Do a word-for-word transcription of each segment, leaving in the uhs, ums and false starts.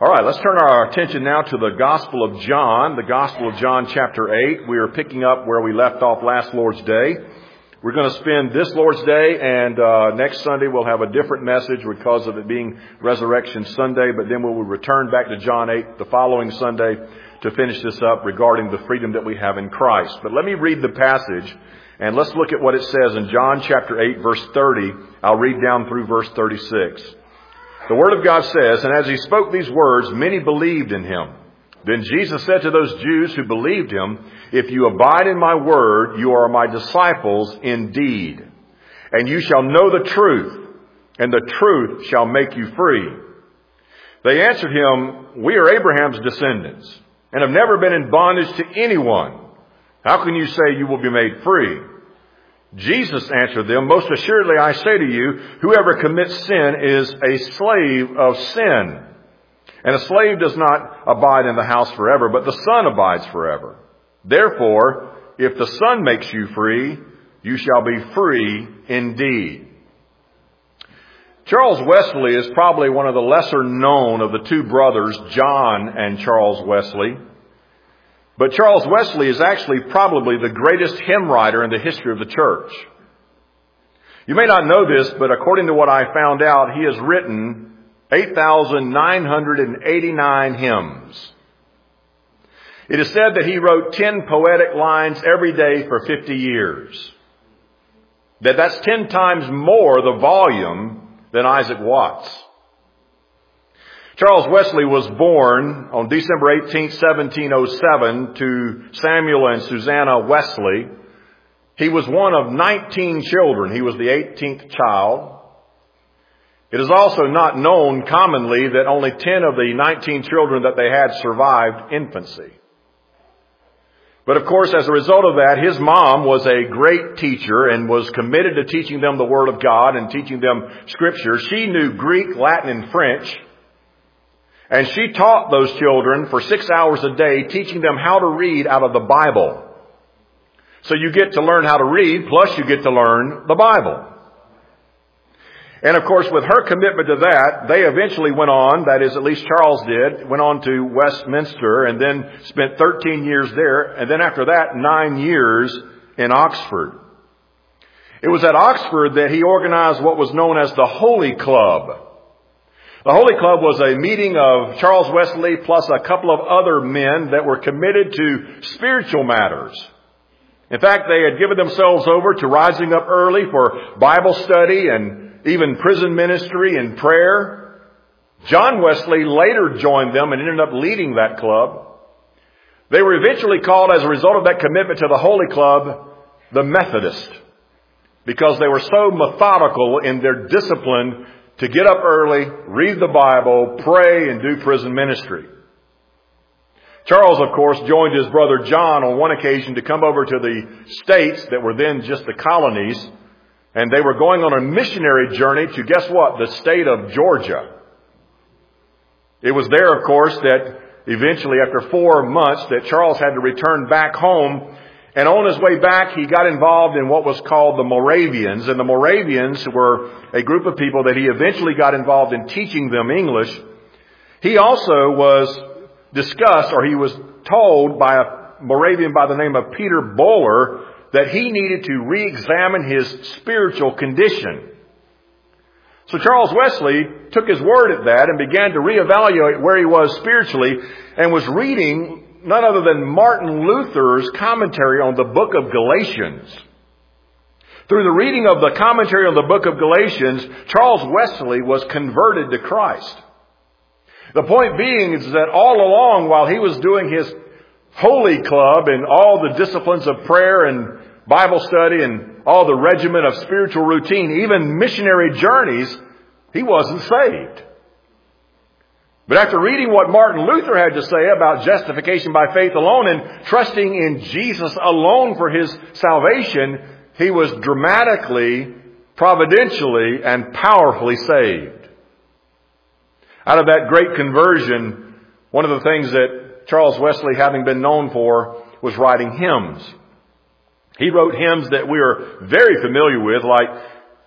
All right, let's turn our attention now to the Gospel of John, the Gospel of John chapter eight. We are picking up where we left off last Lord's Day. We're going to spend this Lord's Day, and uh, next Sunday we'll have a different message because of it being Resurrection Sunday, but then we will return back to John eight the following Sunday to finish this up regarding the freedom that we have in Christ. But let me read the passage, and let's look at what it says in John chapter eight, verse thirty. I'll read down through verse thirty-six. The Word of God says, "And as he spoke these words, many believed in him. Then Jesus said to those Jews who believed him, 'If you abide in my word, you are my disciples indeed. And you shall know the truth, and the truth shall make you free.' They answered him, 'We are Abraham's descendants, and have never been in bondage to anyone. How can you say you will be made free?' Jesus answered them, 'Most assuredly I say to you, whoever commits sin is a slave of sin. And a slave does not abide in the house forever, but the Son abides forever. Therefore, if the Son makes you free, you shall be free indeed.'" Charles Wesley is probably one of the lesser known of the two brothers, John and Charles Wesley. But Charles Wesley is actually probably the greatest hymn writer in the history of the church. You may not know this, but according to what I found out, he has written eight thousand nine hundred eighty-nine hymns. It is said that he wrote ten poetic lines every day for fifty years. That that's ten times more the volume than Isaac Watts. Charles Wesley was born on December eighteenth, seventeen oh seven to Samuel and Susanna Wesley. He was one of nineteen children. He was the eighteenth child. It is also not known commonly that only ten of the nineteen children that they had survived infancy. But of course, as a result of that, his mom was a great teacher and was committed to teaching them the Word of God and teaching them Scripture. She knew Greek, Latin, and French. And she taught those children for six hours a day, teaching them how to read out of the Bible. So you get to learn how to read, plus you get to learn the Bible. And of course, with her commitment to that, they eventually went on, that is, at least Charles did, went on to Westminster and then spent thirteen years there. And then after that, nine years in Oxford. It was at Oxford that he organized what was known as the Holy Club. The Holy Club was a meeting of Charles Wesley plus a couple of other men that were committed to spiritual matters. In fact, they had given themselves over to rising up early for Bible study and even prison ministry and prayer. John Wesley later joined them and ended up leading that club. They were eventually called, as a result of that commitment to the Holy Club, the Methodists, because they were so methodical in their discipline to get up early, read the Bible, pray, and do prison ministry. Charles, of course, joined his brother John on one occasion to come over to the states that were then just the colonies. And they were going on a missionary journey to, guess what, the state of Georgia. It was there, of course, that eventually, after four months, that Charles had to return back home. And on his way back, he got involved in what was called the Moravians. And the Moravians were a group of people that he eventually got involved in teaching them English. He also was discussed, or he was told by a Moravian by the name of Peter Böhler, that he needed to re-examine his spiritual condition. So Charles Wesley took his word at that and began to reevaluate where he was spiritually, and was reading none other than Martin Luther's commentary on the book of Galatians. Through the reading of the commentary on the book of Galatians, Charles Wesley was converted to Christ. The point being is that all along, while he was doing his Holy Club and all the disciplines of prayer and Bible study and all the regimen of spiritual routine, even missionary journeys, he wasn't saved. But after reading what Martin Luther had to say about justification by faith alone and trusting in Jesus alone for his salvation, he was dramatically, providentially, and powerfully saved. Out of that great conversion, one of the things that Charles Wesley, having been known for, was writing hymns. He wrote hymns that we are very familiar with, like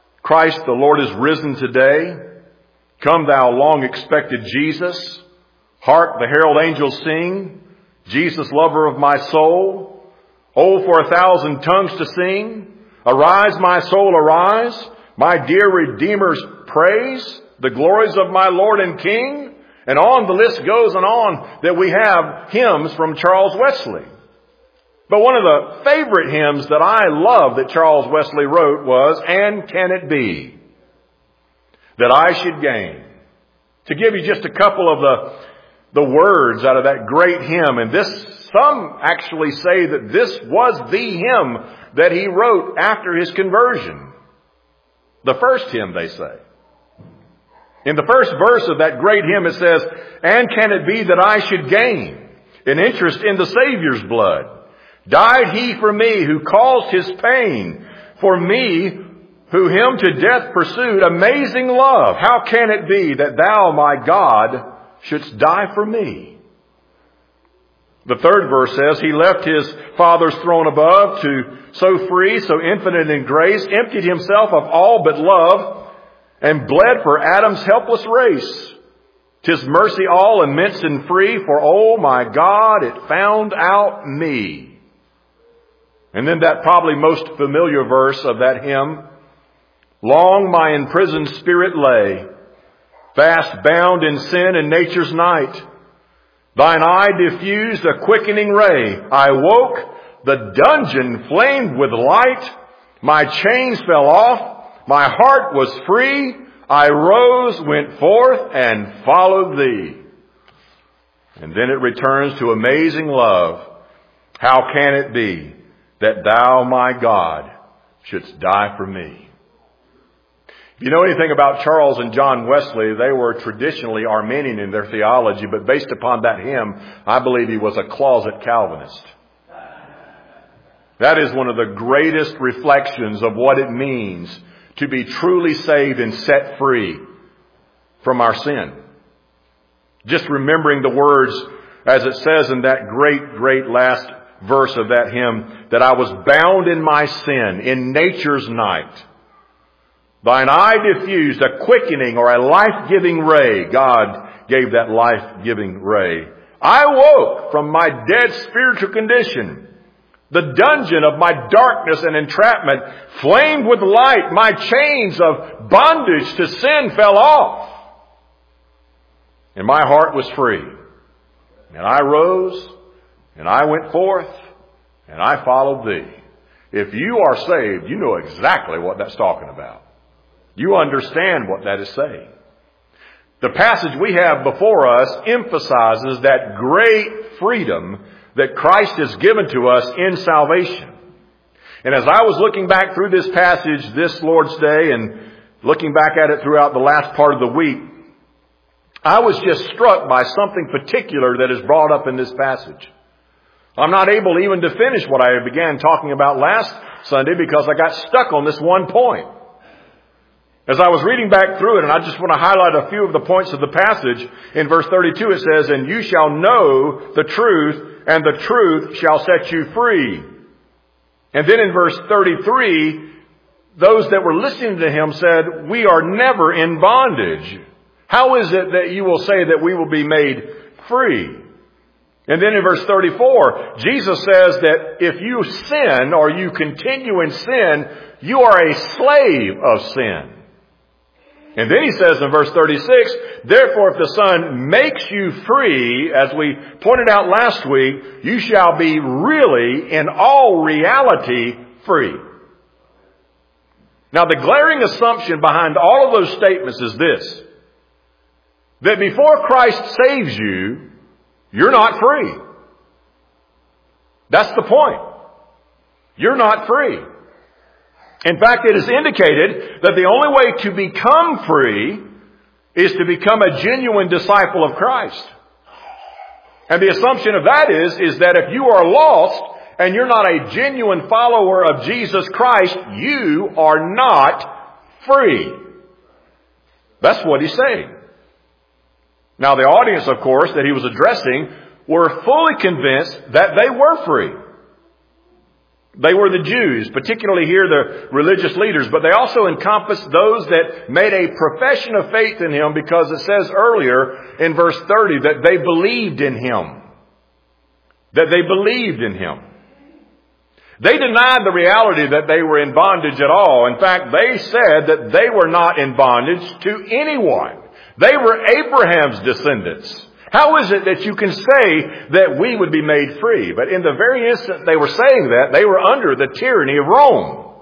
"Christ the Lord is risen today," "Come thou long expected Jesus," Hark, the herald angels sing, Jesus, lover of my soul. Oh, for a thousand tongues to sing. Arise, my soul, arise. My dear Redeemer's praise, the glories of my Lord and King. And on the list goes and on that we have hymns from Charles Wesley. But one of the favorite hymns that I love that Charles Wesley wrote was, And Can It Be That I Should Gain? To give you just a couple of the the words out of that great hymn, and this, some actually say that this was the hymn that he wrote after his conversion. The first hymn, they say. In the first verse of that great hymn it says, And can it be that I should gain an interest in the Savior's blood? Died he for me who caused his pain, for me who him to death pursued. Amazing love, how can it be that thou, my God, shouldst die for me? The third verse says, He left his Father's throne above to so free, so infinite in grace, emptied himself of all but love, and bled for Adam's helpless race. 'Tis mercy all immense and free, for oh my God, it found out me. And then that probably most familiar verse of that hymn, Long my imprisoned spirit lay, fast bound in sin and nature's night. Thine eye diffused a quickening ray. I woke, the dungeon flamed with light. My chains fell off, my heart was free. I rose, went forth, and followed thee. And then it returns to amazing love. How can it be that thou, my God, shouldst die for me? If you know anything about Charles and John Wesley, they were traditionally Arminian in their theology, but based upon that hymn, I believe he was a closet Calvinist. That is one of the greatest reflections of what it means to be truly saved and set free from our sin. Just remembering the words, as it says in that great, great last verse of that hymn, that I was bound in my sin in nature's night. Thine eye diffused a quickening or a life-giving ray. God gave that life-giving ray. I woke from my dead spiritual condition. The dungeon of my darkness and entrapment flamed with light. My chains of bondage to sin fell off. And my heart was free. And I rose, and I went forth, and I followed thee. If you are saved, you know exactly what that's talking about. You understand what that is saying. The passage we have before us emphasizes that great freedom that Christ has given to us in salvation. And as I was looking back through this passage this Lord's Day and looking back at it throughout the last part of the week, I was just struck by something particular that is brought up in this passage. I'm not able even to finish what I began talking about last Sunday because I got stuck on this one point. As I was reading back through it, and I just want to highlight a few of the points of the passage, in verse thirty-two it says, And you shall know the truth, and the truth shall set you free. And then in verse thirty-three, those that were listening to him said, We are never in bondage. How is it that you will say that we will be made free? And then in verse thirty-four, Jesus says that if you sin or you continue in sin, you are a slave of sin. And then he says in verse thirty-six, Therefore if the Son makes you free, as we pointed out last week, you shall be really, in all reality, free. Now the glaring assumption behind all of those statements is this, that before Christ saves you, you're not free. That's the point. You're not free. In fact, it is indicated that the only way to become free is to become a genuine disciple of Christ. And the assumption of that is, is that if you are lost and you're not a genuine follower of Jesus Christ, you are not free. That's what he's saying. Now, the audience, of course, that he was addressing were fully convinced that they were free. They were the Jews, particularly here the religious leaders, but they also encompassed those that made a profession of faith in Him, because it says earlier in verse thirty that they believed in Him. That they believed in Him. They denied the reality that they were in bondage at all. In fact, they said that they were not in bondage to anyone. They were Abraham's descendants. How is it that you can say that we would be made free? But in the very instant they were saying that, they were under the tyranny of Rome.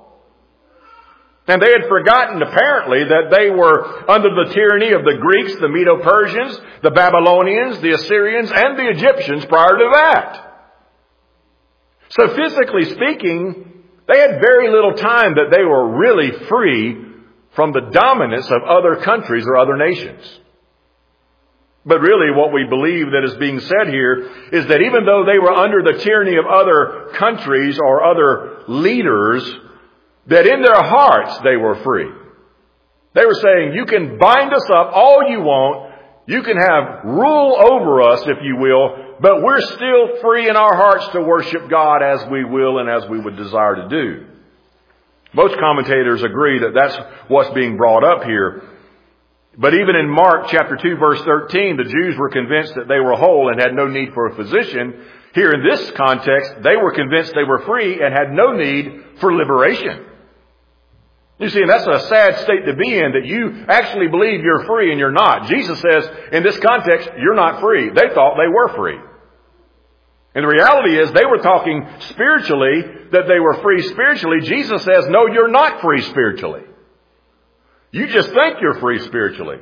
And they had forgotten, apparently, that they were under the tyranny of the Greeks, the Medo-Persians, the Babylonians, the Assyrians, and the Egyptians prior to that. So physically speaking, they had very little time that they were really free from the dominance of other countries or other nations. But really what we believe that is being said here is that even though they were under the tyranny of other countries or other leaders, that in their hearts they were free. They were saying, you can bind us up all you want, you can have rule over us, if you will, but we're still free in our hearts to worship God as we will and as we would desire to do. Most commentators agree that that's what's being brought up here. But even in Mark chapter two verse thirteen, the Jews were convinced that they were whole and had no need for a physician. Here in this context, they were convinced they were free and had no need for liberation. You see, and that's a sad state to be in, that you actually believe you're free and you're not. Jesus says, in this context, you're not free. They thought they were free. And the reality is, they were talking spiritually, that they were free spiritually. Jesus says, no, you're not free spiritually. You just think you're free spiritually.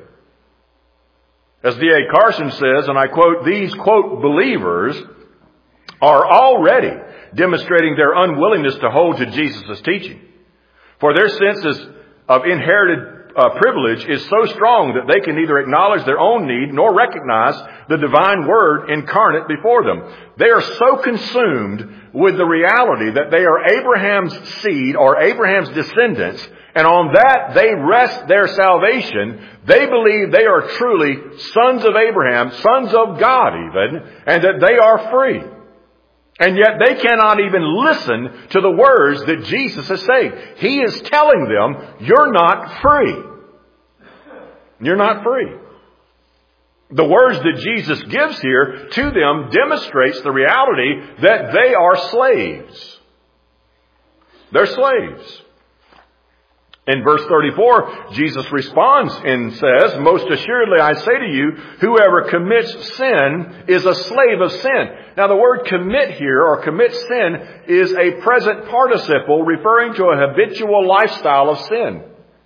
As D A Carson says, and I quote, these, quote, believers are already demonstrating their unwillingness to hold to Jesus' teaching. For their senses of inherited uh, privilege is so strong that they can neither acknowledge their own need nor recognize the divine word incarnate before them. They are so consumed with the reality that they are Abraham's seed or Abraham's descendants, and on that they rest their salvation. They believe they are truly sons of Abraham, sons of God even, and that they are free. And yet they cannot even listen to the words that Jesus is saying. He is telling them, you're not free. You're not free. The words that Jesus gives here to them demonstrates the reality that they are slaves. They're slaves. In verse thirty-four, Jesus responds and says, most assuredly I say to you, whoever commits sin is a slave of sin. Now the word commit here, or commit sin, is a present participle referring to a habitual lifestyle of sin.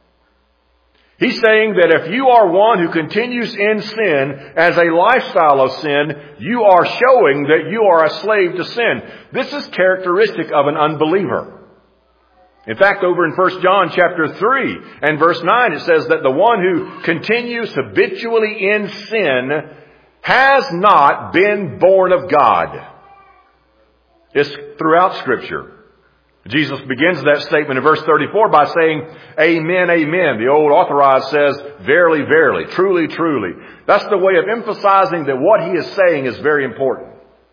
He's saying that if you are one who continues in sin as a lifestyle of sin, you are showing that you are a slave to sin. This is characteristic of an unbeliever. In fact, over in First John chapter three and verse nine, it says that the one who continues habitually in sin has not been born of God. It's throughout Scripture. Jesus begins that statement in verse thirty-four by saying, Amen, amen. The old authorized says, verily, verily, truly, truly. That's the way of emphasizing that what he is saying is very important.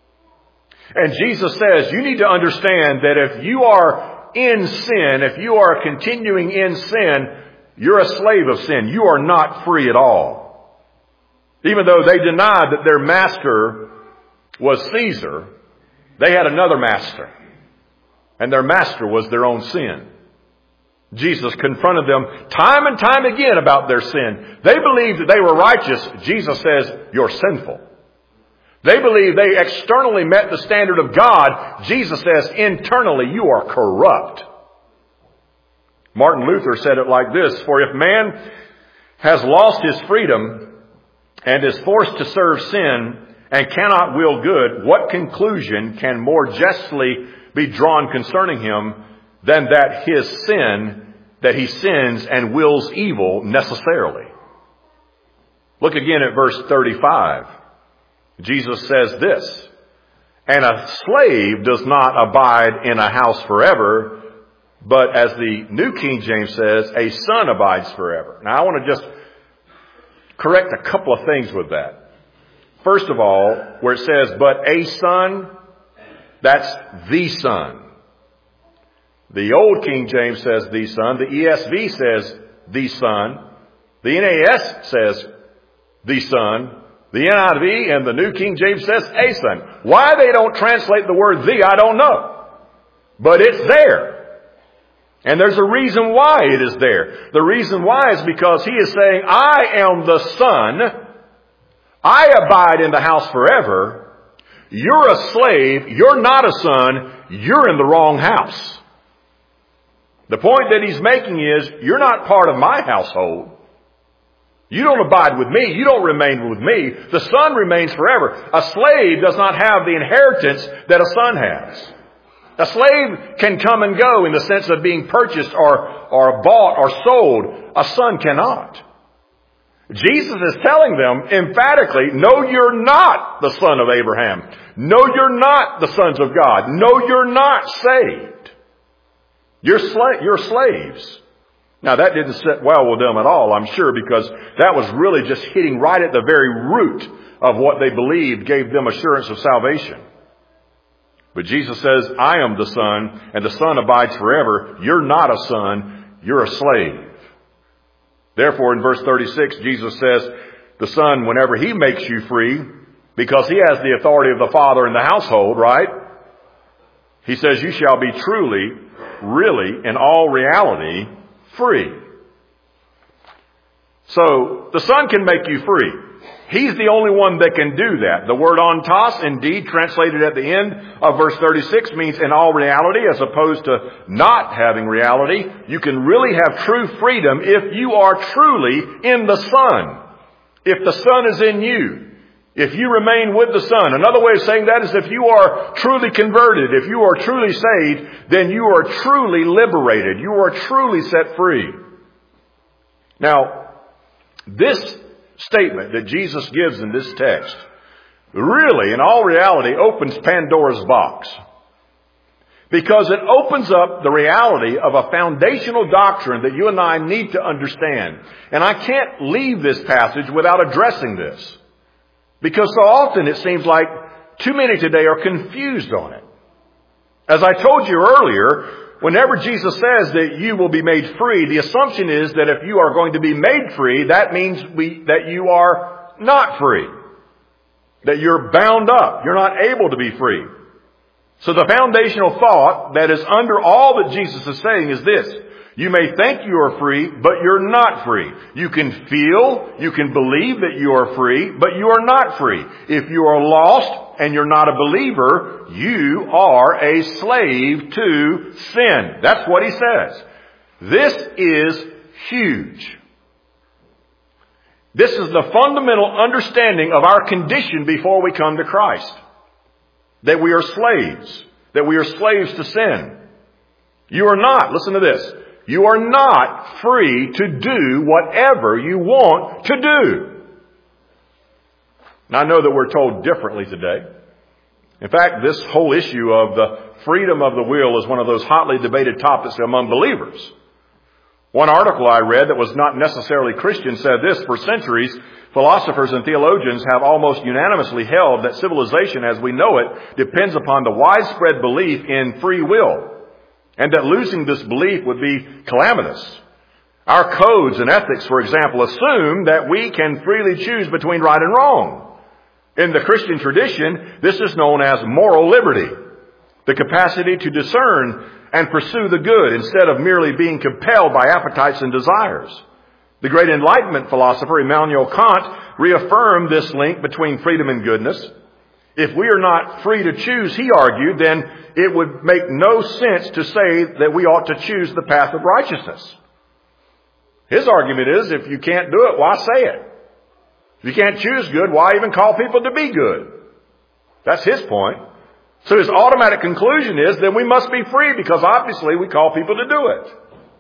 And Jesus says, you need to understand that if you are in sin, if you are continuing in sin, you're a slave of sin. You are not free at all. Even though they denied that their master was Caesar, they had another master. And their master was their own sin. Jesus confronted them time and time again about their sin. They believed that they were righteous. Jesus says, you're sinful. They believe they externally met the standard of God. Jesus says, internally you are corrupt. Martin Luther said it like this, for if man has lost his freedom and is forced to serve sin and cannot will good, what conclusion can more justly be drawn concerning him than that his sin, that he sins and wills evil necessarily? Look again at verse thirty-five. Jesus says this, and a slave does not abide in a house forever, but as the New King James says, a son abides forever. Now I want to just correct a couple of things with that. First of all, where it says, but a son, that's the son. The old King James says the Son. The E S V says the Son. The N A S says the Son. The N I V and the New King James says a Son. Why they don't translate the word the, I don't know. But it's there. And there's a reason why it is there. The reason why is because he is saying, I am the Son. I abide in the house forever. You're a slave. You're not a son. You're in the wrong house. The point that he's making is, you're not part of my household. You don't abide with me. You don't remain with me. The son remains forever. A slave does not have the inheritance that a son has. A slave can come and go in the sense of being purchased or, or bought or sold. A son cannot. Jesus is telling them emphatically, no, you're not the son of Abraham. No, you're not the sons of God. No, you're not saved. You're, sla- you're slaves. Now, that didn't sit well with them at all, I'm sure, because that was really just hitting right at the very root of what they believed gave them assurance of salvation. But Jesus says, I am the Son, and the Son abides forever. You're not a son, you're a slave. Therefore, in verse thirty-six, Jesus says, the Son, whenever He makes you free, because He has the authority of the Father in the household, right? He says, you shall be truly, really, in all reality, free. So, the Son can make you free. He's the only one that can do that. The word ontos, indeed, translated at the end of verse thirty-six, means in all reality, as opposed to not having reality. You can really have true freedom if you are truly in the Son. If the Son is in you. If you remain with the Son. Another way of saying that is if you are truly converted, if you are truly saved, then you are truly liberated. You are truly set free. Now, this statement that Jesus gives in this text really, in all reality, opens Pandora's box. Because it opens up the reality of a foundational doctrine that you and I need to understand. And I can't leave this passage without addressing this. Because so often it seems like too many today are confused on it. As I told you earlier, whenever Jesus says that you will be made free, the assumption is that if you are going to be made free, that means we, that you are not free. That you're bound up. You're not able to be free. So the foundational thought that is under all that Jesus is saying is this. You may think you are free, but you're not free. You can feel, you can believe that you are free, but you are not free. If you are lost and you're not a believer, you are a slave to sin. That's what he says. This is huge. This is the fundamental understanding of our condition before we come to Christ. That we are slaves. That we are slaves to sin. You are not, listen to this, you are not free to do whatever you want to do. Now, I know that we're told differently today. In fact, this whole issue of the freedom of the will is one of those hotly debated topics among believers. One article I read that was not necessarily Christian said this: for centuries, philosophers and theologians have almost unanimously held that civilization as we know it depends upon the widespread belief in free will, and that losing this belief would be calamitous. Our codes and ethics, for example, assume that we can freely choose between right and wrong. In the Christian tradition, this is known as moral liberty, the capacity to discern and pursue the good instead of merely being compelled by appetites and desires. The great Enlightenment philosopher Immanuel Kant reaffirmed this link between freedom and goodness. If we are not free to choose, he argued, then it would make no sense to say that we ought to choose the path of righteousness. His argument is, if you can't do it, why say it? If you can't choose good, why even call people to be good? That's his point. So his automatic conclusion is that we must be free because obviously we call people to do it.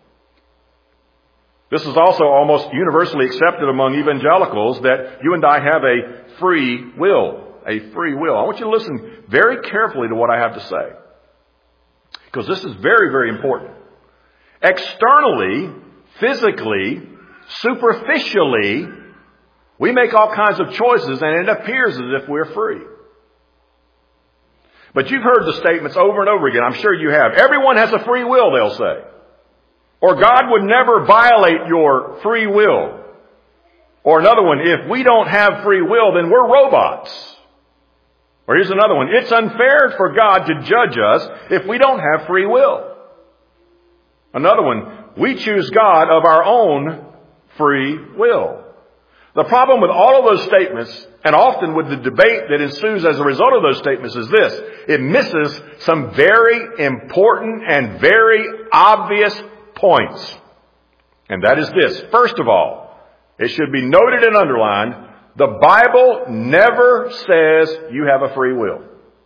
This is also almost universally accepted among evangelicals that you and I have a free will. A free will. I want you to listen very carefully to what I have to say, because this is very, very important. Externally, physically, superficially, we make all kinds of choices and it appears as if we're free. But you've heard the statements over and over again. I'm sure you have. Everyone has a free will, they'll say. Or God would never violate your free will. Or another one, if we don't have free will, then we're robots. Or here's another one. It's unfair for God to judge us if we don't have free will. Another one, we choose God of our own free will. The problem with all of those statements, and often with the debate that ensues as a result of those statements, is this. It misses some very important and very obvious points. And that is this. First of all, it should be noted and underlined, the Bible never says you have a free will.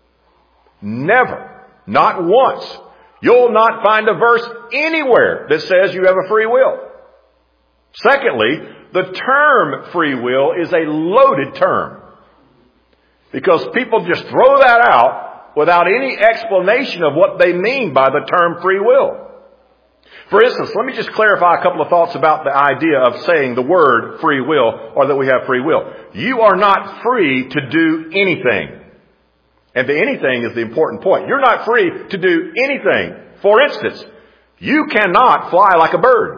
Never. Not once. You'll not find a verse anywhere that says you have a free will. Secondly, the term free will is a loaded term. Because people just throw that out without any explanation of what they mean by the term free will. For instance, let me just clarify a couple of thoughts about the idea of saying the word free will, or that we have free will. You are not free to do anything. And the anything is the important point. You're not free to do anything. For instance, you cannot fly like a bird.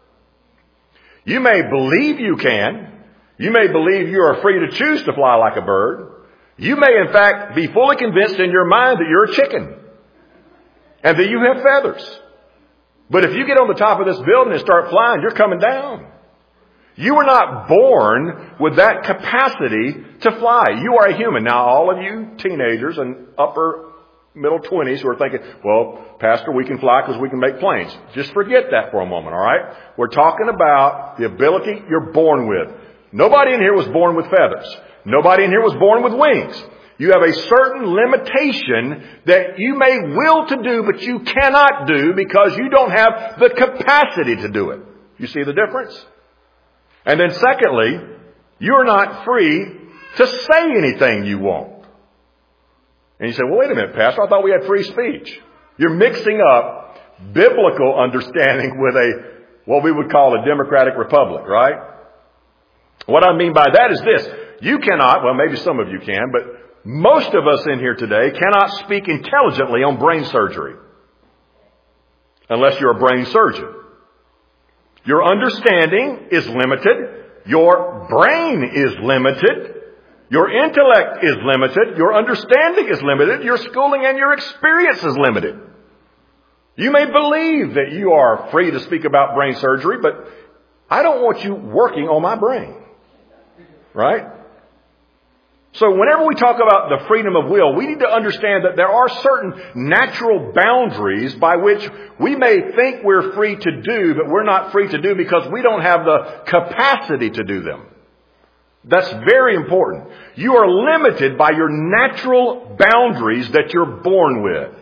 You may believe you can. You may believe you are free to choose to fly like a bird. You may, in fact, be fully convinced in your mind that you're a chicken and that you have feathers. But if you get on the top of this building and start flying, you're coming down. You were not born with that capacity to fly. You are a human. Now, all of you teenagers and upper middle twenties who are thinking, well, Pastor, we can fly because we can make planes. Just forget that for a moment, all right? We're talking about the ability you're born with. Nobody in here was born with feathers. Nobody in here was born with wings. You have a certain limitation that you may will to do, but you cannot do because you don't have the capacity to do it. You see the difference? And then secondly, you're not free to say anything you want. And you say, well, wait a minute, Pastor, I thought we had free speech. You're mixing up biblical understanding with a, what we would call a democratic republic, right? What I mean by that is this. You cannot, well, maybe some of you can, but most of us in here today cannot speak intelligently on brain surgery. Unless you're a brain surgeon. Your understanding is limited. Your brain is limited. Your intellect is limited. Your understanding is limited. Your schooling and your experience is limited. You may believe that you are free to speak about brain surgery, but I don't want you working on my brain. Right? So whenever we talk about the freedom of will, we need to understand that there are certain natural boundaries by which we may think we're free to do, but we're not free to do because we don't have the capacity to do them. That's very important. You are limited by your natural boundaries that you're born with.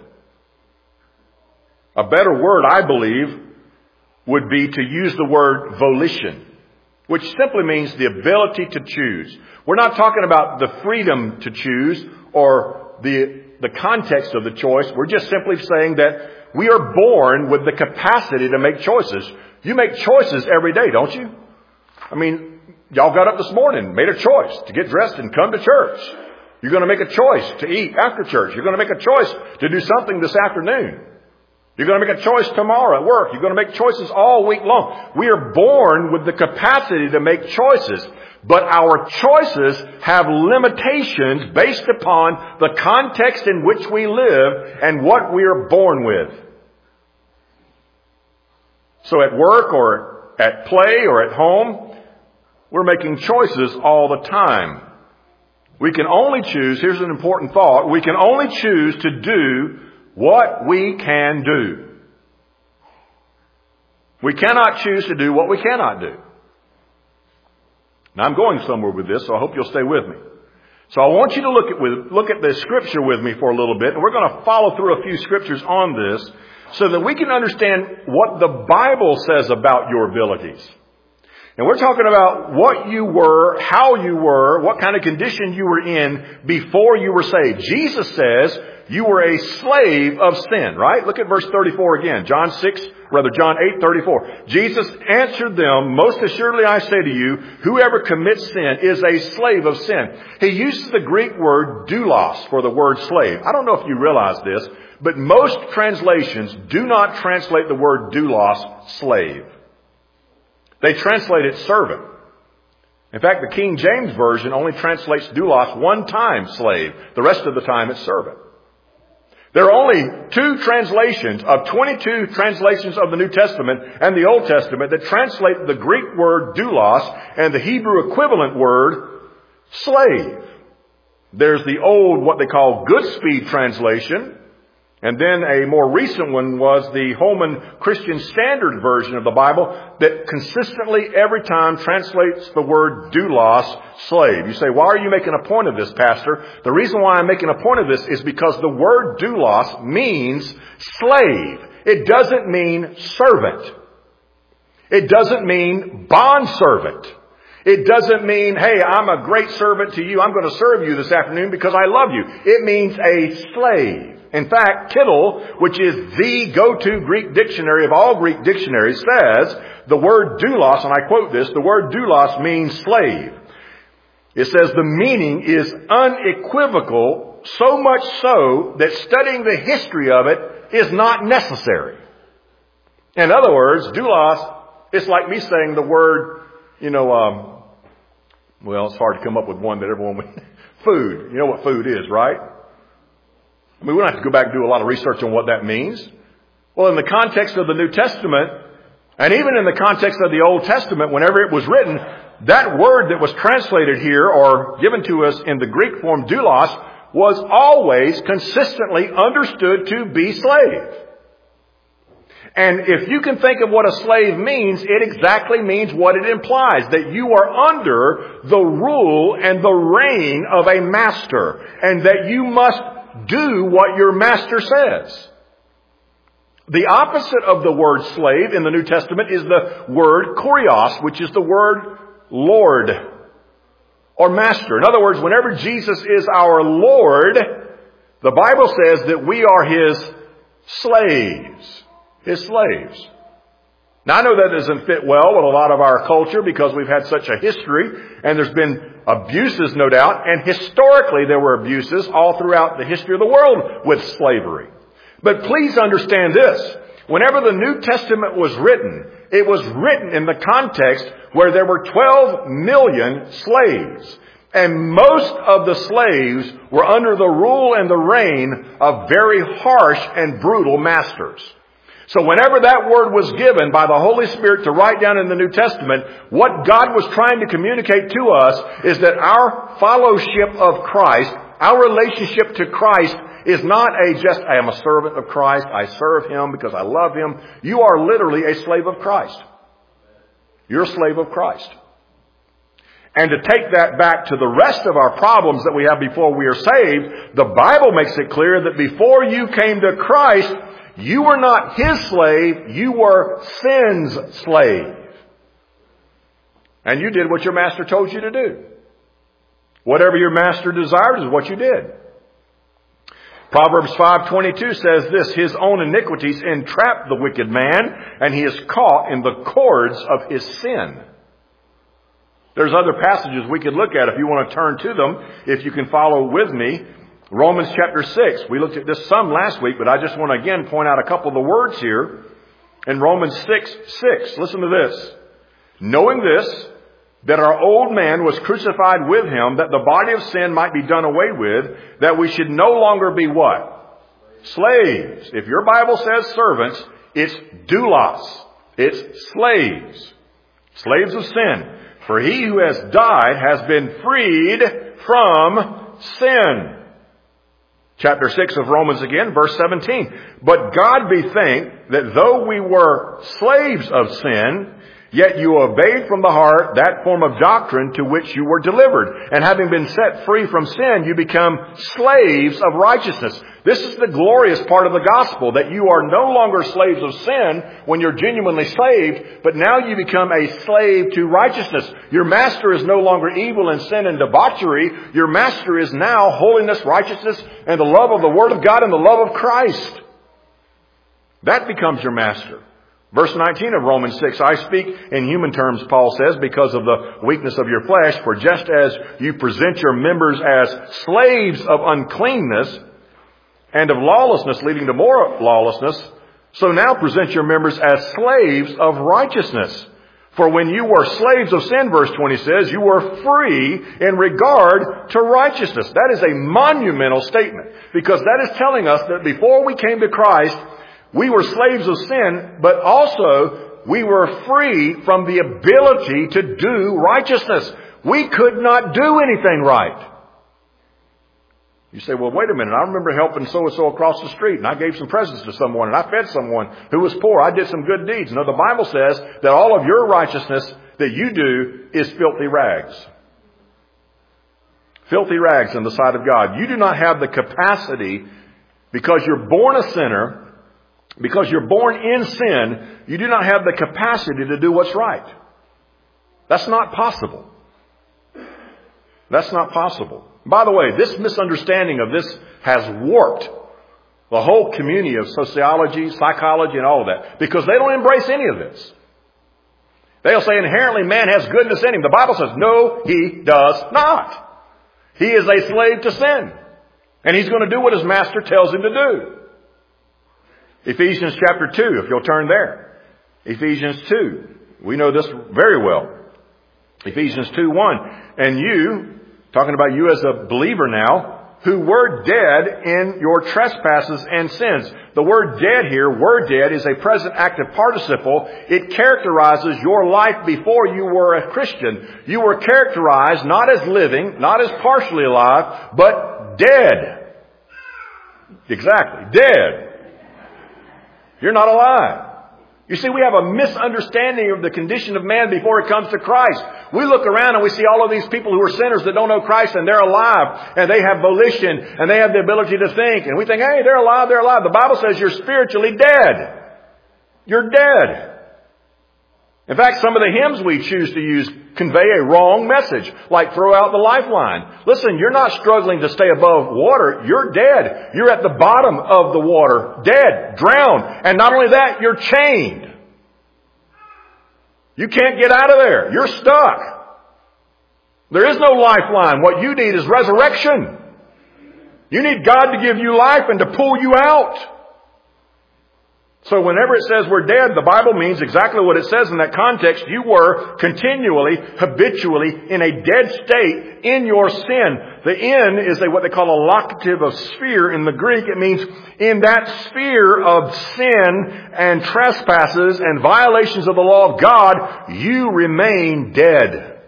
A better word, I believe, would be to use the word volition, which simply means the ability to choose. We're not talking about the freedom to choose or the, the context of the choice. We're just simply saying that we are born with the capacity to make choices. You make choices every day, don't you? I mean, y'all got up this morning, made a choice to get dressed and come to church. You're going to make a choice to eat after church. You're going to make a choice to do something this afternoon. You're going to make a choice tomorrow at work. You're going to make choices all week long. We are born with the capacity to make choices, but our choices have limitations based upon the context in which we live and what we are born with. So at work or at play or at home, we're making choices all the time. We can only choose, here's an important thought, we can only choose to do what we can do. We cannot choose to do what we cannot do. Now I'm going somewhere with this, so I hope you'll stay with me. So I want you to look at with, look at the scripture with me for a little bit, and we're going to follow through a few scriptures on this so that we can understand what the Bible says about your abilities. And we're talking about what you were, how you were, what kind of condition you were in before you were saved. Jesus says you were a slave of sin, right? Look at verse thirty-four again. John six, rather John eight thirty-four. Jesus answered them, most assuredly I say to you, whoever commits sin is a slave of sin. He uses the Greek word doulos for the word slave. I don't know if you realize this, but most translations do not translate the word doulos, slave. They translate it servant. In fact, the King James Version only translates doulos one time, slave. The rest of the time it's servant. There are only two translations of twenty-two translations of the New Testament and the Old Testament that translate the Greek word doulos and the Hebrew equivalent word slave. There's the old, what they call Goodspeed translation. And then a more recent one was the Holman Christian Standard Version of the Bible that consistently every time translates the word doulos, slave. You say, why are you making a point of this, Pastor? The reason why I'm making a point of this is because the word doulos means slave. It doesn't mean servant. It doesn't mean bondservant. It doesn't mean, hey, I'm a great servant to you. I'm going to serve you this afternoon because I love you. It means a slave. In fact, Kittel, which is the go-to Greek dictionary of all Greek dictionaries, says the word doulos, and I quote this, the word doulos means slave. It says the meaning is unequivocal, so much so that studying the history of it is not necessary. In other words, doulos, it's like me saying the word, you know, um, well, it's hard to come up with one that everyone would, food. You know what food is, right? I mean, we don't have to go back and do a lot of research on what that means. Well, in the context of the New Testament, and even in the context of the Old Testament, whenever it was written, that word that was translated here or given to us in the Greek form doulos was always consistently understood to be slave. And if you can think of what a slave means, it exactly means what it implies, that you are under the rule and the reign of a master, and that you must do what your master says. The opposite of the word slave in the New Testament is the word kurios, which is the word Lord or master. In other words, whenever Jesus is our Lord, the Bible says that we are His slaves. His slaves. Now, I know that doesn't fit well with a lot of our culture because we've had such a history and there's been abuses, no doubt. And historically, there were abuses all throughout the history of the world with slavery. But please understand this. Whenever the New Testament was written, it was written in the context where there were twelve million slaves. And most of the slaves were under the rule and the reign of very harsh and brutal masters. So whenever that word was given by the Holy Spirit to write down in the New Testament, what God was trying to communicate to us is that our fellowship of Christ, our relationship to Christ, is not a just, I am a servant of Christ, I serve Him because I love Him. You are literally a slave of Christ. You're a slave of Christ. And to take that back to the rest of our problems that we have before we are saved, the Bible makes it clear that before you came to Christ, you were not His slave, you were sin's slave. And you did what your master told you to do. Whatever your master desired is what you did. Proverbs five twenty-two says this, His own iniquities entrap the wicked man, and he is caught in the cords of his sin. There's other passages we could look at if you want to turn to them, if you can follow with me. Romans chapter six. We looked at this some last week, but I just want to again point out a couple of the words here. In Romans six six, listen to this. Knowing this, that our old man was crucified with Him, that the body of sin might be done away with, that we should no longer be what? Slaves. If your Bible says servants, it's doulos. It's slaves. Slaves of sin. For he who has died has been freed from sin. Chapter six of Romans again, verse seventeen. But God be thanked that though we were slaves of sin, Yet you obeyed from the heart that form of doctrine to which you were delivered. And having been set free from sin, you become slaves of righteousness. This is the glorious part of the gospel, that you are no longer slaves of sin when you're genuinely saved, but now you become a slave to righteousness. Your master is no longer evil and sin and debauchery. Your master is now holiness, righteousness, and the love of the Word of God and the love of Christ. That becomes your master. Verse nineteen of Romans six, I speak in human terms, Paul says, because of the weakness of your flesh. For just as you present your members as slaves of uncleanness and of lawlessness leading to more lawlessness, so now present your members as slaves of righteousness. For when you were slaves of sin, verse twenty says, you were free in regard to righteousness. That is a monumental statement, because that is telling us that before we came to Christ, we were slaves of sin, but also we were free from the ability to do righteousness. We could not do anything right. You say, well, wait a minute. I remember helping so-and-so across the street, and I gave some presents to someone, and I fed someone who was poor. I did some good deeds. No, the Bible says that all of your righteousness that you do is filthy rags. Filthy rags in the sight of God. You do not have the capacity, because you're born a sinner, because you're born in sin, you do not have the capacity to do what's right. That's not possible. That's not possible. By the way, this misunderstanding of this has warped the whole community of sociology, psychology, and all of that, because they don't embrace any of this. They'll say inherently man has goodness in him. The Bible says, no, he does not. He is a slave to sin. And he's going to do what his master tells him to do. Ephesians chapter two, if you'll turn there. Ephesians two. We know this very well. Ephesians two one. And you, talking about you as a believer now, who were dead in your trespasses and sins. The word dead here, were dead, is a present active participle. It characterizes your life before you were a Christian. You were characterized not as living, not as partially alive, but dead. Exactly. Dead. You're not alive. You see, we have a misunderstanding of the condition of man before it comes to Christ. We look around and we see all of these people who are sinners that don't know Christ, and they're alive, and they have volition, and they have the ability to think. And we think, hey, they're alive, they're alive. The Bible says you're spiritually dead. You're dead. In fact, some of the hymns we choose to use convey a wrong message, like throw out the lifeline. Listen, you're not struggling to stay above water. You're dead. You're at the bottom of the water, dead, drowned. And not only that, you're chained. You can't get out of there. You're stuck. There is no lifeline. What you need is resurrection. You need God to give you life and to pull you out. So whenever it says we're dead, the Bible means exactly what it says in that context. You were continually, habitually in a dead state in your sin. The in is a what they call a locative of sphere in the Greek. It means in that sphere of sin and trespasses and violations of the law of God, you remain dead.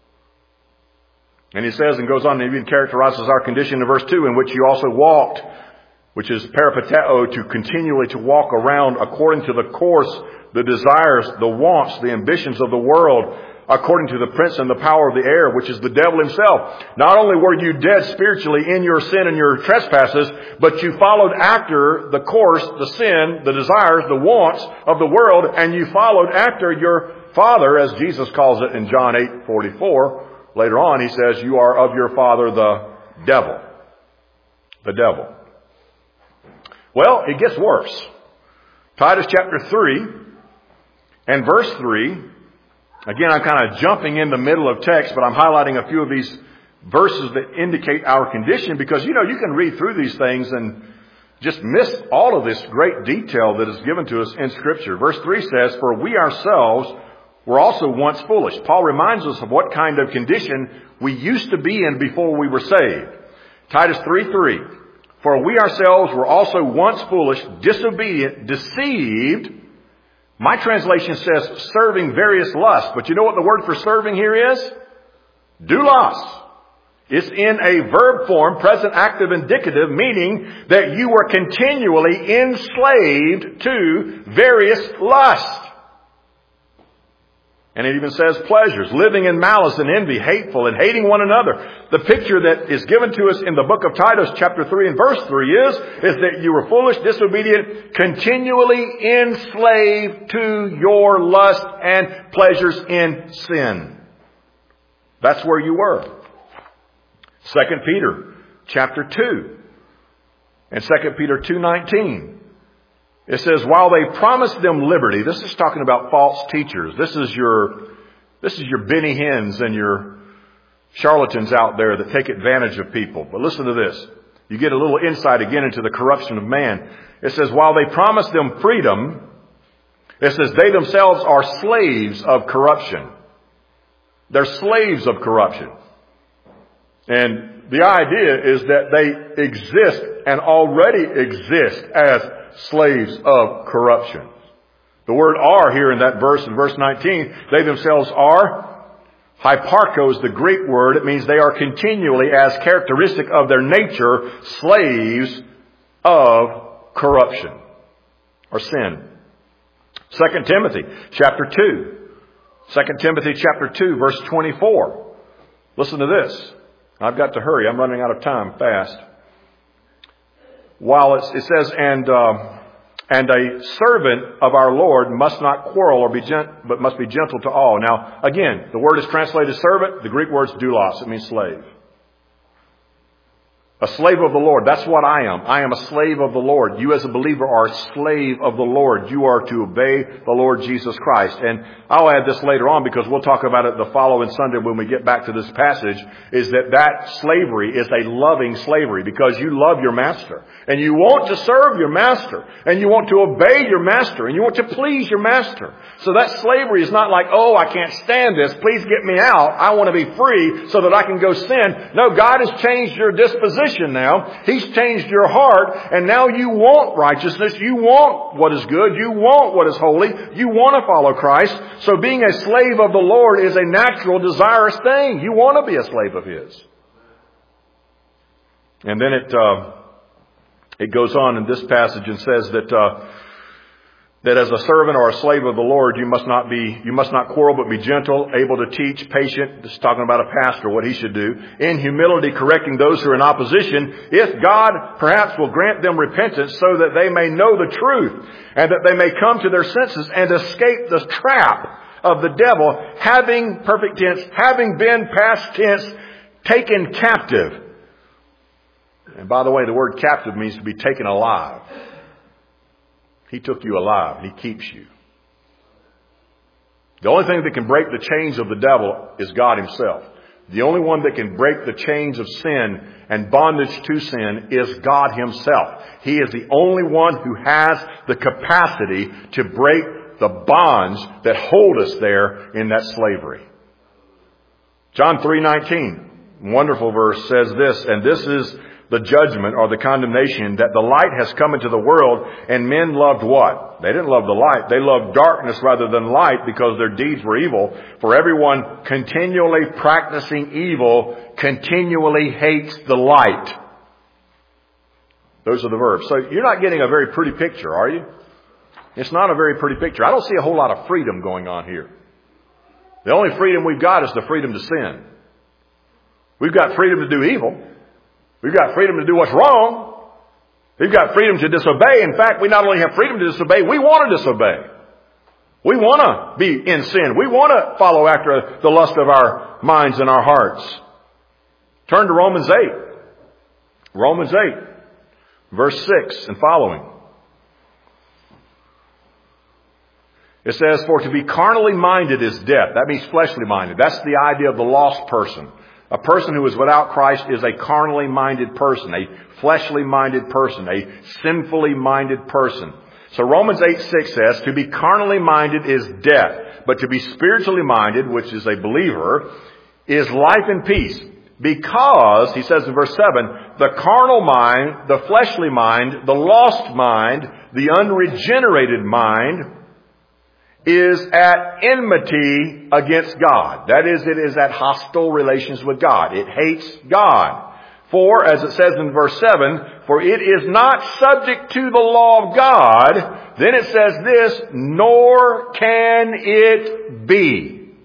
And he says and goes on and even characterizes our condition in verse two, in which you also walked, which is peripateo, to continually to walk around according to the course, the desires, the wants, the ambitions of the world, according to the prince and the power of the air, which is the devil himself. Not only were you dead spiritually in your sin and your trespasses, but you followed after the course, the sin, the desires, the wants of the world, and you followed after your father, as Jesus calls it in John eight forty-four. Later on, he says, you are of your father, the devil. The devil. Well, it gets worse. Titus chapter three and verse three. Again, I'm kind of jumping in the middle of text, but I'm highlighting a few of these verses that indicate our condition, because, you know, you can read through these things and just miss all of this great detail that is given to us in Scripture. Verse three says, for we ourselves were also once foolish. Paul reminds us of what kind of condition we used to be in before we were saved. Titus three three. For we ourselves were also once foolish, disobedient, deceived. My translation says serving various lusts. But you know what the word for serving here is? Doulos. It's in a verb form, present active indicative, meaning that you were continually enslaved to various lusts. And it even says pleasures, living in malice and envy, hateful and hating one another. The picture that is given to us in the book of Titus chapter three and verse three is, is that you were foolish, disobedient, continually enslaved to your lust and pleasures in sin. That's where you were. Second Peter chapter two and Second Peter two nineteen. It says, while they promised them liberty, this is talking about false teachers. This is your, this is your Benny Hinn's and your charlatans out there that take advantage of people. But listen to this. You get a little insight again into the corruption of man. It says, while they promised them freedom, it says they themselves are slaves of corruption. They're slaves of corruption. And the idea is that they exist and already exist as slaves of corruption. The word are here in that verse, in verse nineteen, they themselves are. Hyparchos, the Greek word, it means they are continually, as characteristic of their nature, slaves of corruption or sin. Second Timothy chapter two. Second Timothy chapter two, verse twenty-four. Listen to this. I've got to hurry. I'm running out of time fast. While it says, and uh, and a servant of our Lord must not quarrel or be gent, but must be gentle to all. Now, again, the word is translated servant. The Greek word is doulos. It means slave. A slave of the Lord. That's what I am. I am a slave of the Lord. You as a believer are a slave of the Lord. You are to obey the Lord Jesus Christ. And I'll add this later on because we'll talk about it the following Sunday when we get back to this passage, is that that slavery is a loving slavery because you love your master. And you want to serve your master. And you want to obey your master. And you want to please your master. So that slavery is not like, oh, I can't stand this. Please get me out. I want to be free so that I can go sin. No, God has changed your disposition now. He's changed your heart, and now you want righteousness. You want what is good. You want what is holy. You want to follow Christ. So being a slave of the Lord is a natural, desirous thing. You want to be a slave of His. And then it uh, it goes on in this passage and says that uh, that as a servant or a slave of the Lord, you must not be, you must not quarrel, but be gentle, able to teach, patient. This is talking about a pastor, what he should do. In humility, correcting those who are in opposition, if God perhaps will grant them repentance so that they may know the truth and that they may come to their senses and escape the trap of the devil, having, perfect tense, having been past tense, taken captive. And by the way, the word captive means to be taken alive. He took you alive. He keeps you. The only thing that can break the chains of the devil is God Himself. The only one that can break the chains of sin and bondage to sin is God Himself. He is the only one who has the capacity to break the bonds that hold us there in that slavery. John three nineteen, wonderful verse, says this, and this is the judgment or the condemnation, that the light has come into the world, and men loved what? They didn't love the light. They loved darkness rather than light because their deeds were evil. For everyone continually practicing evil continually hates the light. Those are the verbs. So you're not getting a very pretty picture, are you? It's not a very pretty picture. I don't see a whole lot of freedom going on here. The only freedom we've got is the freedom to sin. We've got freedom to do evil. We've got freedom to do what's wrong. We've got freedom to disobey. In fact, we not only have freedom to disobey, we want to disobey. We want to be in sin. We want to follow after the lust of our minds and our hearts. Turn to Romans eight. Romans eight, verse six and following. It says, for to be carnally minded is death. That means fleshly minded. That's the idea of the lost person. A person who is without Christ is a carnally minded person, a fleshly minded person, a sinfully minded person. So Romans eight six says, to be carnally minded is death, but to be spiritually minded, which is a believer, is life and peace. Because, he says in verse seven, the carnal mind, the fleshly mind, the lost mind, the unregenerated mind is at enmity against God. That is, it is at hostile relations with God. It hates God. For, as it says in verse seven, for it is not subject to the law of God. Then it says this, nor can it be.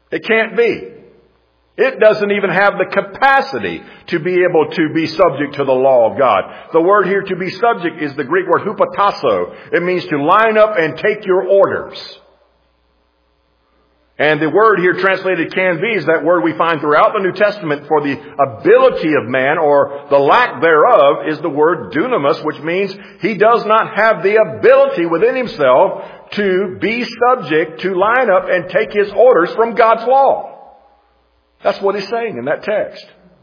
It can't be. It doesn't even have the capacity to be able to be subject to the law of God. The word here to be subject is the Greek word hupotasso. It means to line up and take your orders. And the word here translated can be is that word we find throughout the New Testament for the ability of man or the lack thereof is the word dunamis, which means he does not have the ability within himself to be subject, to line up and take his orders from God's law. That's what he's saying in that text.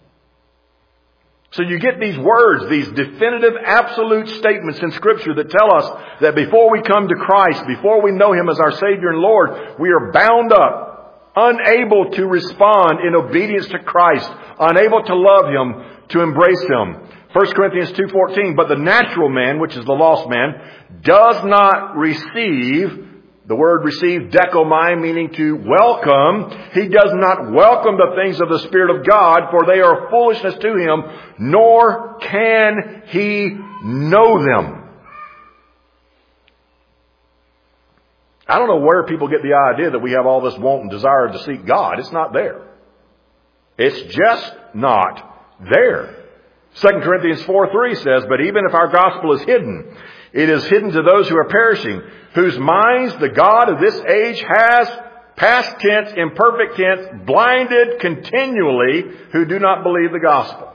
So you get these words, these definitive, absolute statements in Scripture that tell us that before we come to Christ, before we know Him as our Savior and Lord, we are bound up, unable to respond in obedience to Christ, unable to love Him, to embrace Him. First Corinthians two fourteen, but the natural man, which is the lost man, does not receive. The word receive, dekomai, meaning to welcome. He does not welcome the things of the Spirit of God, for they are foolishness to him, nor can he know them. I don't know where people get the idea that we have all this want and desire to seek God. It's not there. It's just not there. Second Corinthians four three says, but even if our gospel is hidden, it is hidden to those who are perishing, whose minds the God of this age has, past tense, imperfect tense, blinded continually, who do not believe the gospel.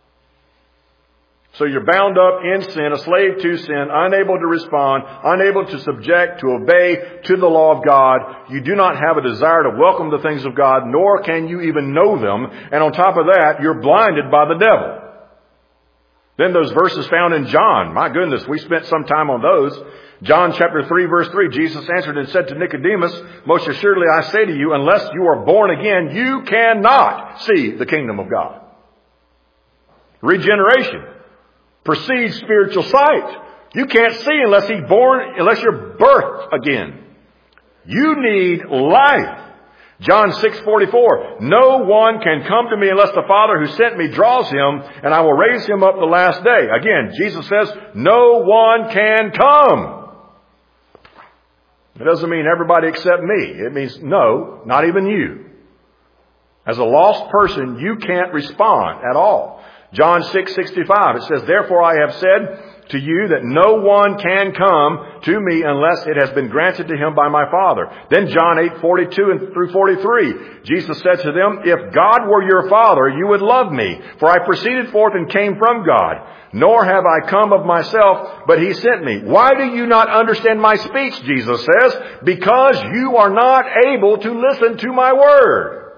So you're bound up in sin, a slave to sin, unable to respond, unable to subject, to obey to the law of God. You do not have a desire to welcome the things of God, nor can you even know them. And on top of that, you're blinded by the devil. Then those verses found in John. My goodness, we spent some time on those. John chapter three, verse three, Jesus answered and said to Nicodemus, most assuredly I say to you, unless you are born again, you cannot see the kingdom of God. Regeneration precedes spiritual sight. You can't see unless he's born, unless you're birthed again. You need life. John six forty-four, no one can come to me unless the Father who sent me draws him, and I will raise him up the last day. Again, Jesus says, no one can come. It doesn't mean everybody except me. It means no, not even you. As a lost person, you can't respond at all. John six sixty-five, it says, therefore I have said to you that no one can come to me unless it has been granted to him by my Father. Then John eight forty-two and through forty-three, Jesus said to them, if God were your Father, you would love me, for I proceeded forth and came from God. Nor have I come of myself, but he sent me. Why do you not understand my speech, Jesus says? Because you are not able to listen to my word.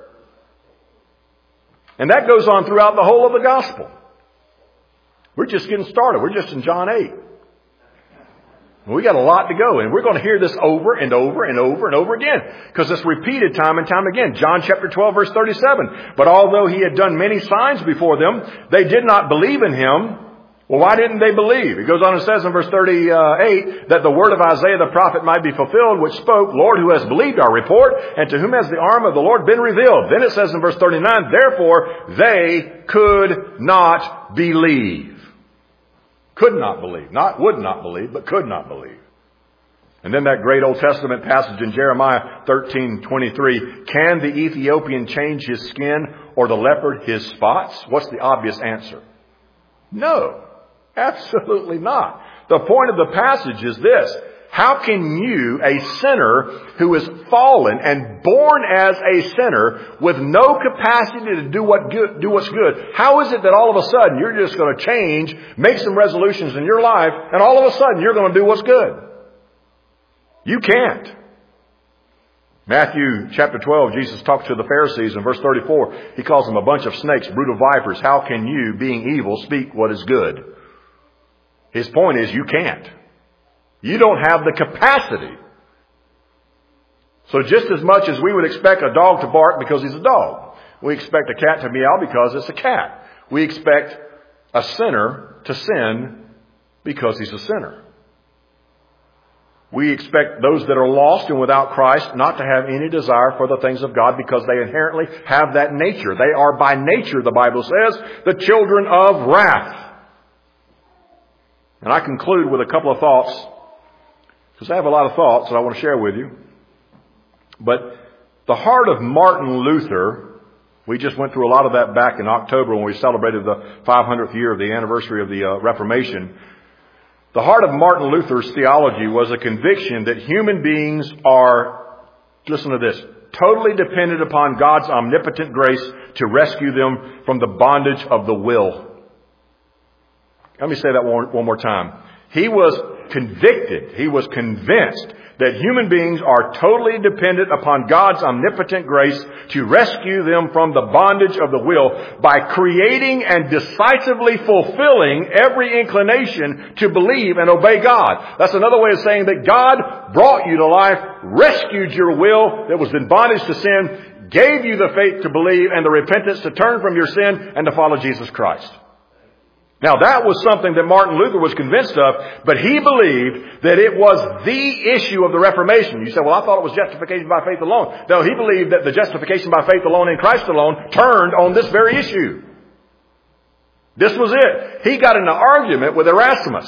And that goes on throughout the whole of the gospel. We're just getting started. We're just in John eight. We got a lot to go, and we're going to hear this over and over and over and over again, because it's repeated time and time again. John chapter twelve, verse thirty-seven. But although he had done many signs before them, they did not believe in him. Well, why didn't they believe? It goes on and says in verse thirty-eight, that the word of Isaiah the prophet might be fulfilled, which spoke, Lord, who has believed our report, and to whom has the arm of the Lord been revealed? Then it says in verse thirty-nine, therefore they could not believe. Could not believe. Not would not believe, but could not believe. And then that great Old Testament passage in Jeremiah thirteen twenty-three, can the Ethiopian change his skin or the leopard his spots? What's the obvious answer? No, absolutely not. The point of the passage is this. How can you, a sinner who is fallen and born as a sinner with no capacity to do what good, do what's good, how is it that all of a sudden you're just going to change, make some resolutions in your life, and all of a sudden you're going to do what's good? You can't. Matthew chapter twelve, Jesus talks to the Pharisees in verse thirty-four. He calls them a bunch of snakes, brood of vipers. How can you, being evil, speak what is good? His point is you can't. You don't have the capacity. So just as much as we would expect a dog to bark because he's a dog, we expect a cat to meow because it's a cat. We expect a sinner to sin because he's a sinner. We expect those that are lost and without Christ not to have any desire for the things of God because they inherently have that nature. They are by nature, the Bible says, the children of wrath. And I conclude with a couple of thoughts, because I have a lot of thoughts that I want to share with you. But The heart of Martin Luther, we just went through a lot of that back in October when we celebrated the five hundredth year of the anniversary of the uh, Reformation. The heart of Martin Luther's theology was a conviction that human beings are, listen to this, totally dependent upon God's omnipotent grace to rescue them from the bondage of the will. Let me say that one, one more time. He was convicted, he was convinced that human beings are totally dependent upon God's omnipotent grace to rescue them from the bondage of the will by creating and decisively fulfilling every inclination to believe and obey God. That's another way of saying that God brought you to life, rescued your will that was in bondage to sin, gave you the faith to believe and the repentance to turn from your sin and to follow Jesus Christ. Now that was something that Martin Luther was convinced of, but he believed that it was the issue of the Reformation. You say, well, I thought it was justification by faith alone. No, he believed that the justification by faith alone in Christ alone turned on this very issue. This was it. He got in an argument with Erasmus.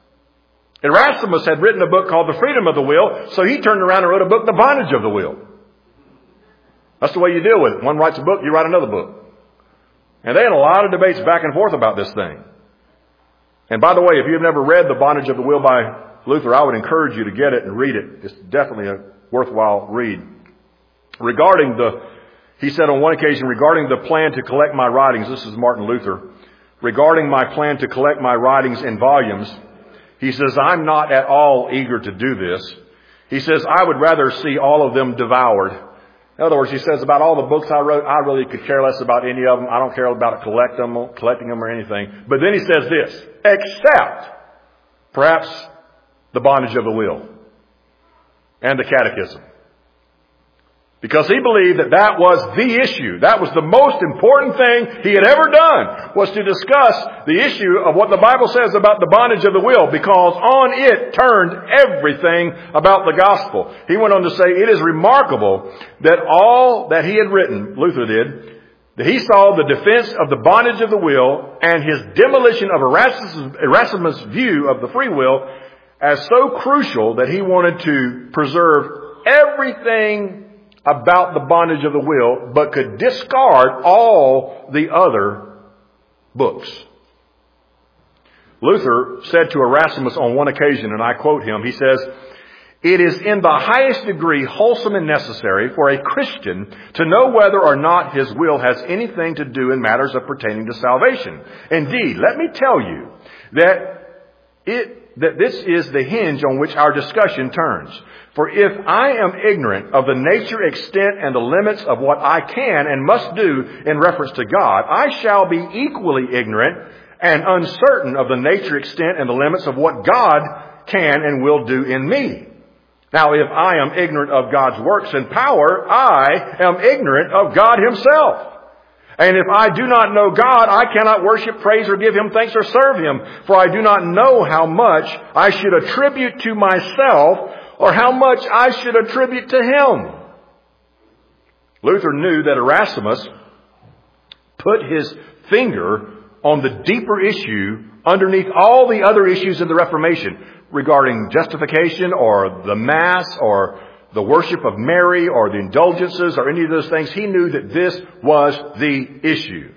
Erasmus had written a book called The Freedom of the Will, so he turned around and wrote a book, The Bondage of the Will. That's the way you deal with it. One writes a book, you write another book. And they had a lot of debates back and forth about this thing. And by the way, if you've never read The Bondage of the Will by Luther, I would encourage you to get it and read it. It's definitely a worthwhile read. Regarding the, he said on one occasion, regarding the plan to collect my writings, this is Martin Luther, regarding my plan to collect my writings in volumes, he says, I'm not at all eager to do this. He says, I would rather see all of them devoured. In other words, he says, about all the books I wrote, I really could care less about any of them. I don't care about collect them, collecting them or anything. But then he says this, except perhaps the bondage of the will and the catechism. Because he believed that that was the issue. That was the most important thing he had ever done, was to discuss the issue of what the Bible says about the bondage of the will, because on it turned everything about the gospel. He went on to say, it is remarkable that all that he had written, Luther did, that he saw the defense of the bondage of the will and his demolition of Erasmus', Erasmus' view of the free will as so crucial that he wanted to preserve everything about the bondage of the will, but could discard all the other books. Luther said to Erasmus on one occasion, and I quote him, he says, it is in the highest degree wholesome and necessary for a Christian to know whether or not his will has anything to do in matters of pertaining to salvation. Indeed, let me tell you that it that this is the hinge on which our discussion turns. For if I am ignorant of the nature, extent, and the limits of what I can and must do in reference to God, I shall be equally ignorant and uncertain of the nature, extent, and the limits of what God can and will do in me. Now, if I am ignorant of God's works and power, I am ignorant of God Himself. And if I do not know God, I cannot worship, praise, or give Him thanks or serve Him. For I do not know how much I should attribute to myself or how much I should attribute to Him. Luther knew that Erasmus put his finger on the deeper issue underneath all the other issues in the Reformation regarding justification or the Mass or the worship of Mary or the indulgences or any of those things. He knew that this was the issue.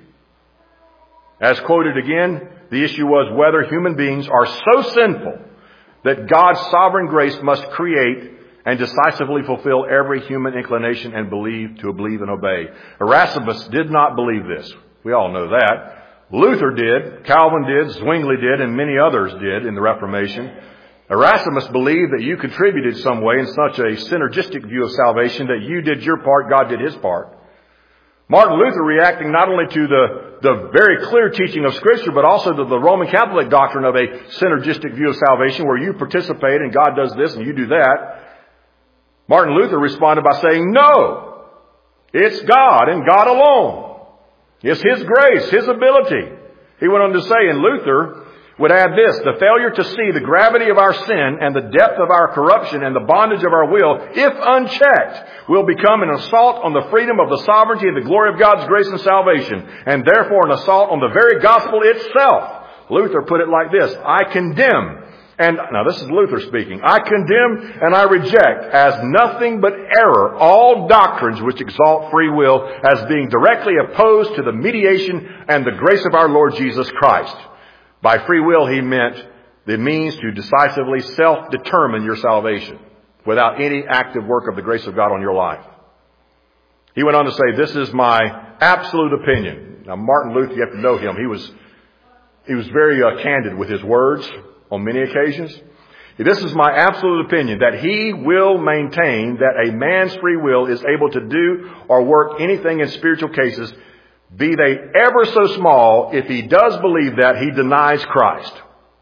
As quoted again, the issue was whether human beings are so sinful that God's sovereign grace must create and decisively fulfill every human inclination and believe to believe and obey. Erasmus did not believe this. We all know that. Luther did, Calvin did, Zwingli did, and many others did in the Reformation. Erasmus believed that you contributed some way in such a synergistic view of salvation that you did your part, God did His part. Martin Luther, reacting not only to the, the very clear teaching of Scripture, but also to the Roman Catholic doctrine of a synergistic view of salvation where you participate and God does this and you do that, Martin Luther responded by saying, no, it's God and God alone. It's His grace, His ability. He went on to say, and Luther would add this, the failure to see the gravity of our sin and the depth of our corruption and the bondage of our will, if unchecked, will become an assault on the freedom of the sovereignty and the glory of God's grace and salvation, and therefore an assault on the very gospel itself. Luther put it like this, I condemn And now this is Luther speaking. I condemn and I reject as nothing but error all doctrines which exalt free will as being directly opposed to the mediation and the grace of our Lord Jesus Christ. By free will he meant the means to decisively self-determine your salvation without any active work of the grace of God on your life. He went on to say, this is my absolute opinion. Now Martin Luther, you have to know him. He was, he was very uh, candid with his words on many occasions. This is my absolute opinion, that he will maintain that a man's free will is able to do or work anything in spiritual cases, be they ever so small. If he does believe that, he denies Christ.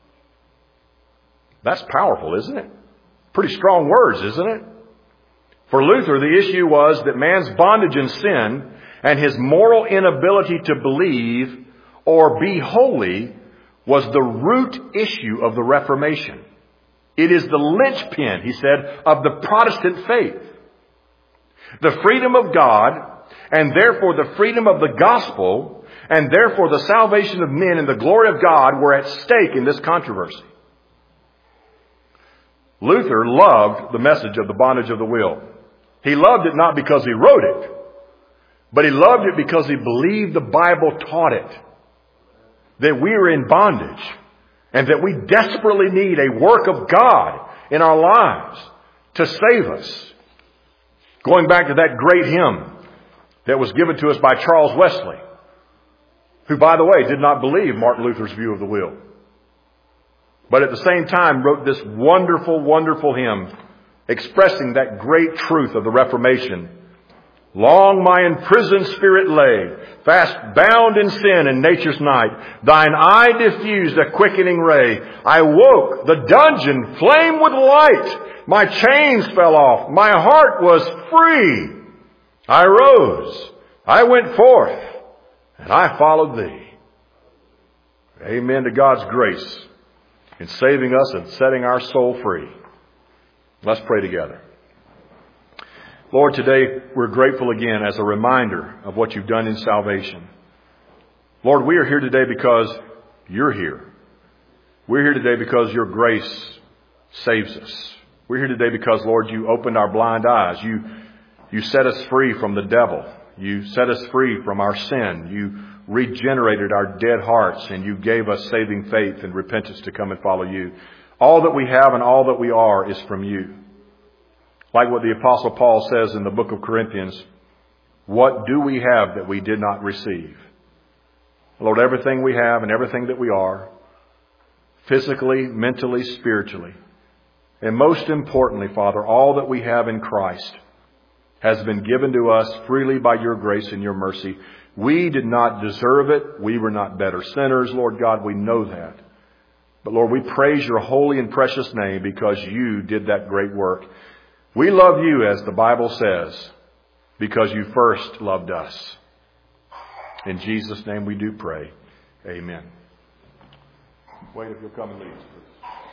That's powerful, isn't it? Pretty strong words, isn't it? For Luther, the issue was that man's bondage in sin and his moral inability to believe or be holy was the root issue of the Reformation. It is the linchpin, he said, of the Protestant faith. The freedom of God, and therefore the freedom of the gospel, and therefore the salvation of men and the glory of God were at stake in this controversy. Luther loved the message of the bondage of the will. He loved it not because he wrote it, but he loved it because he believed the Bible taught it. That we are in bondage and that we desperately need a work of God in our lives to save us. Going back to that great hymn that was given to us by Charles Wesley, who, by the way, did not believe Martin Luther's view of the will, but at the same time wrote this wonderful, wonderful hymn expressing that great truth of the Reformation. Long my imprisoned spirit lay, fast bound in sin in nature's night. Thine eye diffused a quickening ray. I woke, the dungeon flamed with light. My chains fell off, my heart was free. I rose, I went forth, and I followed thee. Amen to God's grace in saving us and setting our soul free. Let's pray together. Lord, today we're grateful again as a reminder of what you've done in salvation. Lord, we are here today because you're here. We're here today because your grace saves us. We're here today because, Lord, you opened our blind eyes. You, you set us free from the devil. You set us free from our sin. You regenerated our dead hearts, and you gave us saving faith and repentance to come and follow you. All that we have and all that we are is from you. Like what the Apostle Paul says in the book of Corinthians, what do we have that we did not receive? Lord, everything we have and everything that we are, physically, mentally, spiritually, and most importantly, Father, all that we have in Christ has been given to us freely by your grace and your mercy. We did not deserve it. We were not better sinners, Lord God. We know that. But Lord, we praise your holy and precious name because you did that great work. We love you, as the Bible says, because you first loved us. In Jesus' name we do pray. Amen. Wait, if you'll come and lead us.